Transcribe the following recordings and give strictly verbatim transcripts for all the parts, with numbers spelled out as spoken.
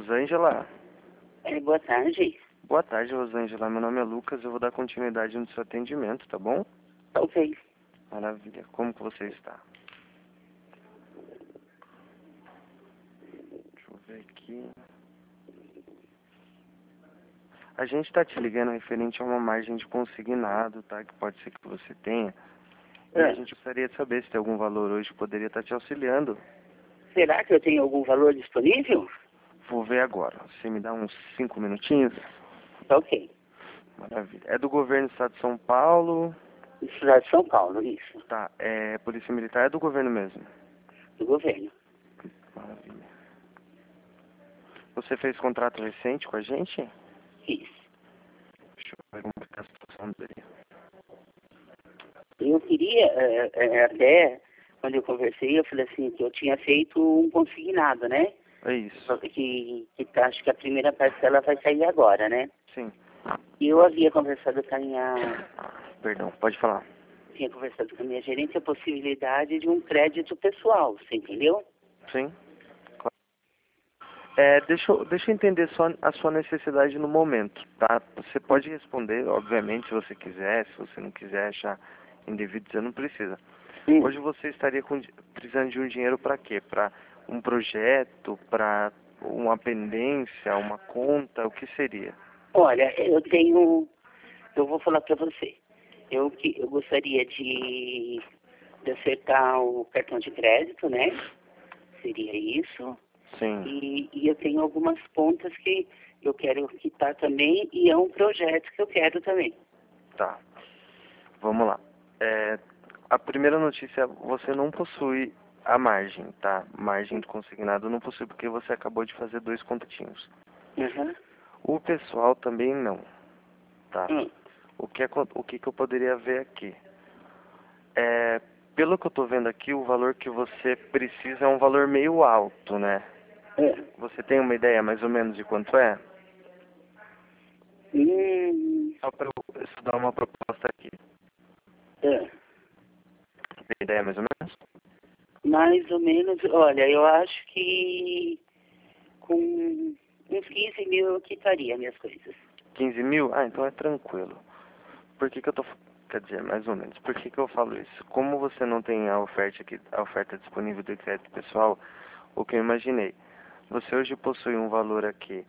Rosângela? É, boa tarde. Boa tarde, Rosângela. Meu nome é Lucas, eu vou dar continuidade no seu atendimento, tá bom? Ok. Maravilha. Como que você está? Deixa eu ver aqui. A gente está te ligando referente a uma margem de consignado, tá? Que pode ser que você tenha. E É. a gente gostaria de saber se tem algum valor hoje que poderia estar te auxiliando. Será que eu tenho algum valor disponível? Vou ver agora. Você me dá uns cinco minutinhos? Ok. Maravilha. É do governo do estado de São Paulo? Cidade de São Paulo, isso. Tá. É Polícia Militar, é do governo mesmo? Do governo. Maravilha. Você fez contrato recente com a gente? Isso. Deixa eu ver como é que tá a situação dele. Eu queria, é, é, até, quando eu conversei, eu falei assim, que eu tinha feito um consignado, né? É isso. Só que, que tá, acho que a primeira parcela vai sair agora, né? Sim. E eu havia conversado com a minha, Perdão, pode falar. tinha conversado com a minha gerente a possibilidade de um crédito pessoal, você entendeu? Sim. Claro. É, deixa, eu, deixa eu entender só a sua necessidade no momento, tá? Você pode responder, obviamente, se você quiser. Se você não quiser achar indevido, você não precisa. Hum. Hoje você estaria com, precisando de um dinheiro para quê? Para um projeto, para uma pendência, uma conta, o que seria? Olha, eu tenho, eu vou falar para você. Eu, que- eu gostaria de, de acertar o cartão de crédito, né? Seria isso. Sim, E, e eu tenho algumas pontas que eu quero quitar também e é um projeto que eu quero também. tá. Vamos lá. É, a primeira notícia, você não possui a margem, tá? Margem do consignado não possui porque você acabou de fazer dois contratinhos. Uhum. O pessoal também não, tá? Hum. O que, acon- o que, que eu poderia ver aqui? É, pelo que eu tô vendo aqui, o valor que você precisa é um valor meio alto, né? É. Você tem uma ideia mais ou menos de quanto é? Hum. Só para eu estudar uma proposta aqui. É. Tem ideia mais ou menos? Mais ou menos, olha, eu acho que com uns quinze mil eu quitaria minhas coisas. quinze mil? Ah, então é tranquilo. Por que que eu tô... Quer dizer, mais ou menos. Por que que eu falo isso? Como você não tem a oferta aqui, a oferta disponível do crédito pessoal, o que eu imaginei? Você hoje possui um valor aqui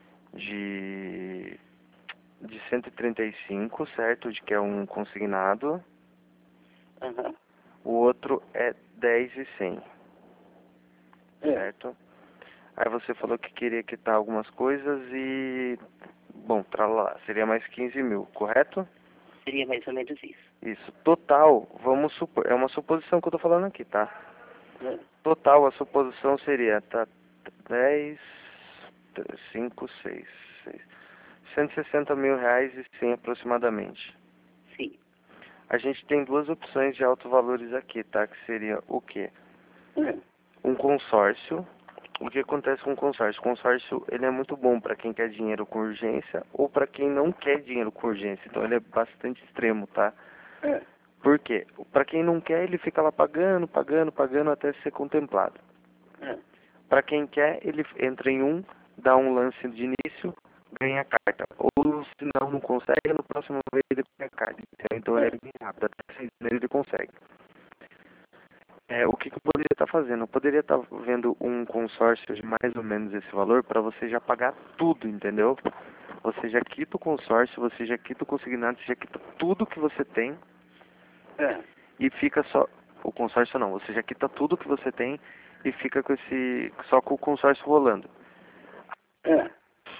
de de cento e trinta e cinco, certo? De que é um consignado. Aham. O outro é dez e cem, É. certo? Aí você falou que queria quitar algumas coisas e... Bom, tralá, seria mais quinze mil, correto? Seria mais ou menos isso. Isso. Total, vamos supor... É uma suposição que eu tô falando aqui, tá? É. Total, a suposição seria, tá? dez, cinco, seis, seis. cento e sessenta mil reais e cem aproximadamente. Sim. A gente tem duas opções de altos valores aqui, tá? Que seria o quê? É. Um consórcio. O que acontece com o consórcio? O consórcio, ele é muito bom para quem quer dinheiro com urgência ou para quem não quer dinheiro com urgência. Então ele é bastante extremo, tá? É. Por quê? Para quem não quer, ele fica lá pagando, pagando, pagando até ser contemplado. É. Para quem quer, ele entra em um, dá um lance de início, ganha a carta. Ou se não, não consegue, no próximo vez ele ganha a carta. Então ele é bem rápido, até seis meses ele consegue. É, o que, que eu poderia estar fazendo? Eu poderia estar vendo um consórcio de mais ou menos esse valor para você já pagar tudo, entendeu? Você já quita o consórcio, você já quita o consignado, você já quita tudo que você tem É. e fica só... O consórcio não, você já quita tudo que você tem e fica com esse... só com o consórcio rolando. É.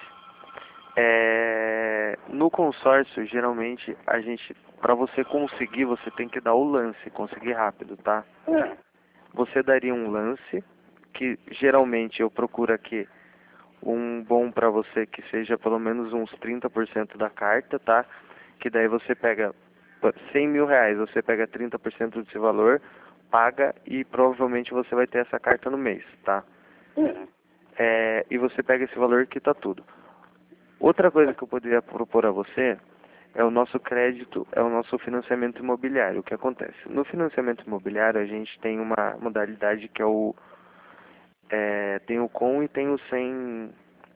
É, no consórcio, geralmente, a gente... Para você conseguir, você tem que dar o lance, conseguir rápido, tá? É. Você daria um lance, que geralmente eu procuro aqui um bom para você que seja pelo menos uns trinta por cento da carta, tá? Que daí você pega cem mil reais, você pega trinta por cento desse valor, paga e provavelmente você vai ter essa carta no mês, tá? É. É, e você pega esse valor e quita tudo. Outra coisa que eu poderia propor a você é o nosso crédito, é o nosso financiamento imobiliário. O que acontece? No financiamento imobiliário a gente tem uma modalidade que é o é, tem o com e tem o sem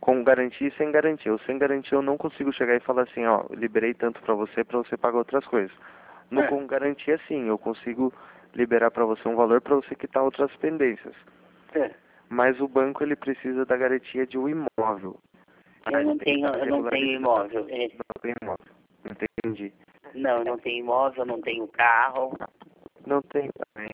com garantia e sem garantia. O sem garantia eu não consigo chegar e falar assim, ó, liberei tanto para você para você pagar outras coisas. No É. com garantia sim, eu consigo liberar para você um valor para você quitar outras pendências. É. Mas o banco ele precisa da garantia de um imóvel. Eu Ah, ele não tem que tenho, estar eu não tenho regularizado. imóvel. É. Não tem imóvel. Entendi. Não, eu não tenho imóvel, não tenho carro. Não tem também.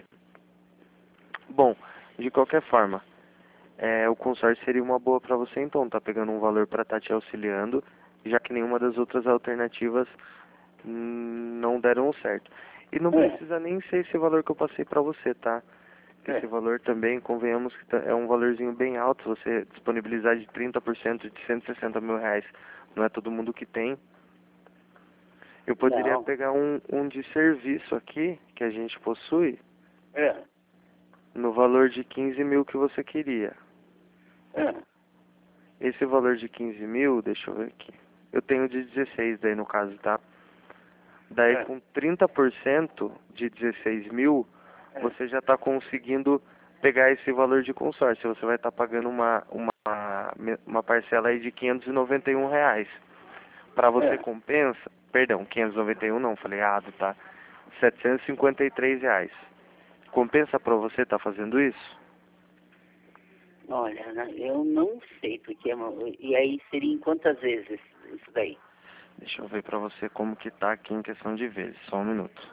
Bom, de qualquer forma, é, o consórcio seria uma boa para você então, tá pegando um valor para estar te auxiliando, já que nenhuma das outras alternativas hum, não deram certo. E não É. precisa nem ser esse valor que eu passei para você, tá? É. Esse valor também, convenhamos que tá- é um valorzinho bem alto, se você disponibilizar de trinta por cento de cento e sessenta mil reais, não é todo mundo que tem. Eu poderia Não. pegar um, um de serviço aqui, que a gente possui, É. no valor de quinze mil que você queria. É. Esse valor de quinze mil, deixa eu ver aqui. Eu tenho de dezesseis daí no caso, tá? Daí É. com trinta por cento de dezesseis mil, É. você já está conseguindo pegar esse valor de consórcio. Você vai estar pagando uma, uma, uma parcela aí de quinhentos e noventa e um reais. Para você É. compensa, perdão, quinhentos e noventa e um não, falei errado, tá? setecentos e cinquenta e três reais. Compensa para você estar fazendo isso? Olha, né, eu não sei, porque... é uma- E aí seria em quantas vezes isso daí? Deixa eu ver para você como que tá aqui em questão de vezes. Só um minuto.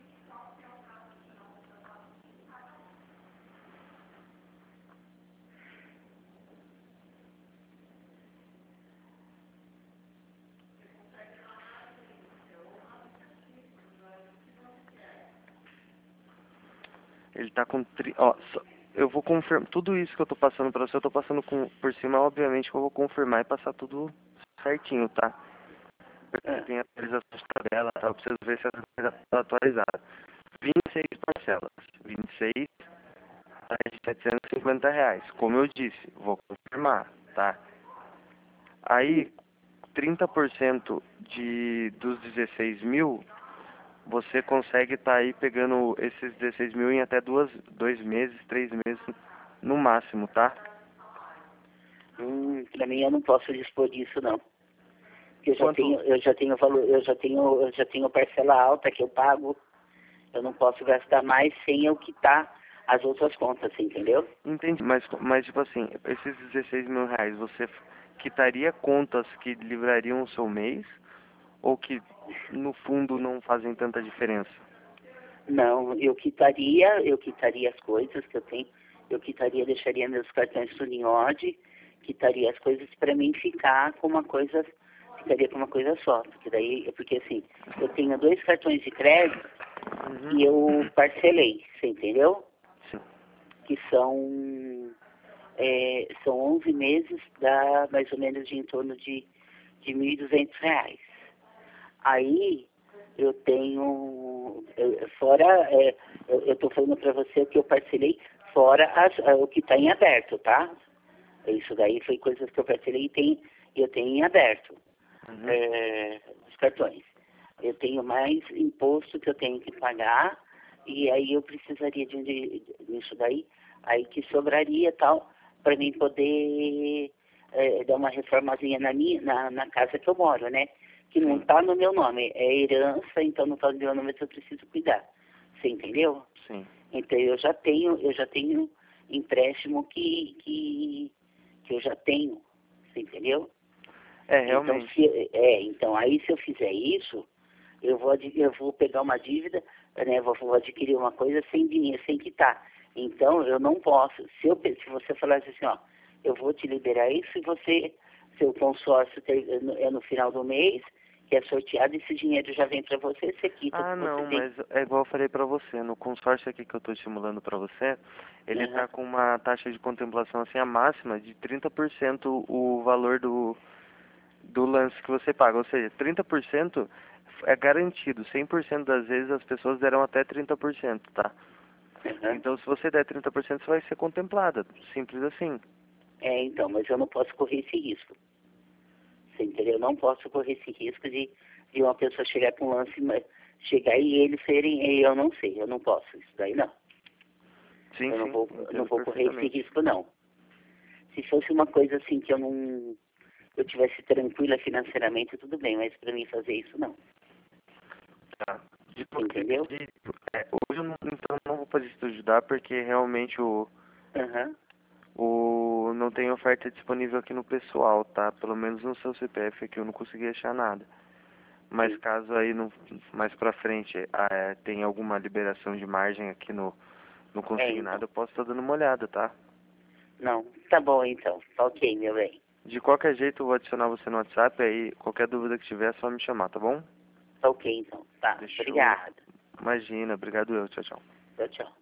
Ele tá com... Tri... Ó, só- eu vou confirmar... Tudo isso que eu tô passando pra você, eu tô passando com... por cima, obviamente, que eu vou confirmar e passar tudo certinho, tá? Porque É. tem atualização de tabela, tá? Eu preciso ver se a tabela tá atualizada. vinte e seis parcelas. vinte e seis tá de setecentos e cinquenta reais. Como eu disse, vou confirmar, tá? Aí, trinta por cento de, dos dezesseis mil, você consegue estar aí pegando esses dezesseis mil em até duas, dois meses, três meses no máximo, tá? Hum, pra mim eu não posso dispor disso não. Porque eu já Quanto? tenho, eu já tenho valor, eu já tenho, eu já tenho parcela alta que eu pago. Eu não posso gastar mais sem eu quitar as outras contas, entendeu? Entendi, mas, mas tipo assim, esses dezesseis mil reais, você quitaria contas que livrariam o seu mês? Ou que no fundo não fazem tanta diferença? Não, eu quitaria, eu quitaria as coisas que eu tenho, eu quitaria, deixaria meus cartões tudo em ordem, quitaria as coisas para mim ficar com uma coisa, ficaria com uma coisa só, porque daí, porque assim, eu tenho dois cartões de crédito Uhum. e eu parcelei, você entendeu? Sim. Que são, é, são onze meses, dá mais ou menos de em torno de, de mil e duzentos reais. Aí eu tenho, eu- fora, é, eu estou falando para você que eu parcelei fora as, a- o que está em aberto, tá? Isso daí foi coisas que eu parcelei e tem, eu tenho em aberto, Uhum. é, os cartões. Eu tenho mais imposto que eu tenho que pagar e aí eu precisaria de, de disso daí, aí que sobraria tal, para mim poder é, dar uma reformazinha na minha, na, na casa que eu moro, né? Que não Sim. está no meu nome, é herança, então não está no meu nome, mas eu preciso cuidar. Você entendeu? Sim. Então eu já tenho, eu já tenho empréstimo que, que, que eu já tenho. Você entendeu? É, Então, realmente. se, é, então aí se eu fizer isso, eu vou, ad- eu vou pegar uma dívida, né, vou, vou adquirir uma coisa sem dinheiro, sem quitar. Então eu não posso. Se, eu, pe- se você falasse assim, ó, eu vou te liberar isso e você, seu consórcio ter, no- é no final do mês, que é sorteado, esse dinheiro já vem para você, você quita o Ah, que você não, tem. mas é igual eu falei pra você, no consórcio aqui que eu tô estimulando pra você, ele Aham. tá com uma taxa de contemplação assim, a máxima de trinta por cento o valor do, do lance que você paga, ou seja, trinta por cento é garantido, cem por cento das vezes as pessoas deram até trinta por cento, tá? Aham. Então se você der trinta por cento você vai ser contemplada, simples assim. É, então, mas eu não posso correr esse risco. Você entendeu? Eu não posso correr esse risco de, de uma pessoa chegar com um lance, mas chegar e eles serem, e eu não sei, eu não posso, isso daí não. Sim, Eu não sim, vou, eu não entendo vou correr esse perfeitamente. risco não. Se fosse uma coisa assim que eu não... eu tivesse tranquila financeiramente, tudo bem, mas para mim fazer isso, não. Tá. De qualquer Entendeu? jeito, é, hoje eu não, então não vou poder te ajudar porque realmente o, Aham. o não tem oferta disponível aqui no pessoal, tá? Pelo menos no seu C P F aqui eu não consegui achar nada. Mas Sim. caso aí no, mais pra frente ah, é, tem alguma liberação de margem aqui no, no É, consignado, então. eu posso estar dando uma olhada, tá? Não, tá bom então. Tá ok, meu bem. De qualquer jeito eu vou adicionar você no WhatsApp, aí qualquer dúvida que tiver é só me chamar, tá bom? Tá ok então. Tá, Deixa eu... obrigada. Imagina, obrigado eu, tchau, tchau. Tchau, tchau.